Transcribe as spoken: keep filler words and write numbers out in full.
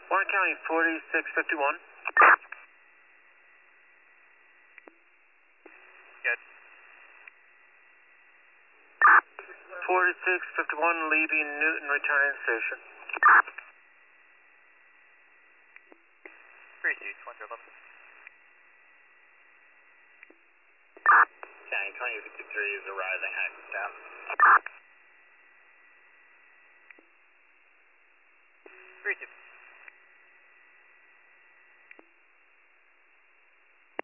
Warren County, forty-six fifty-one. Good. forty-six fifty-one, leaving Newton, returning station. three two, one zero eleven. County twenty fifty-three is arriving at staff. three two.